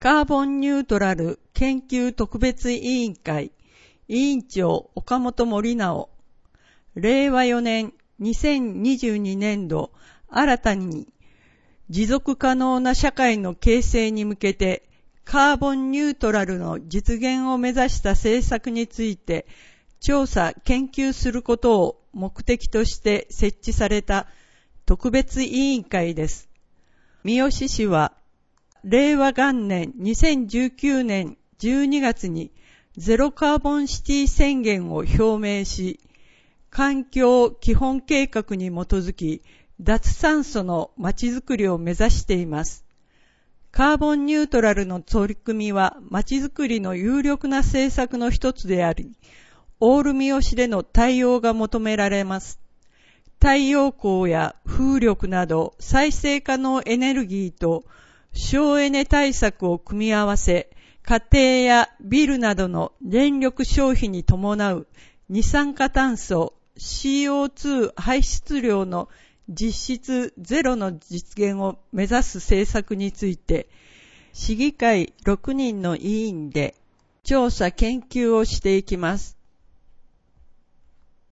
カーボンニュートラル研究特別委員会委員長岡本森直。令和4年2022年度新たに持続可能な社会の形成に向けてカーボンニュートラルの実現を目指した政策について調査・研究することを目的として設置された特別委員会です。三好市は令和元年2019年12月にゼロカーボンシティ宣言を表明し、環境基本計画に基づき脱炭素のまちづくりを目指しています。カーボンニュートラルの取り組みはまちづくりの有力な政策の一つであり、オール三好での対応が求められます。太陽光や風力など再生可能エネルギーと省エネ対策を組み合わせ、家庭やビルなどの電力消費に伴う二酸化炭素 CO2 排出量の実質ゼロの実現を目指す政策について、市議会6人の委員で調査研究をしていきます。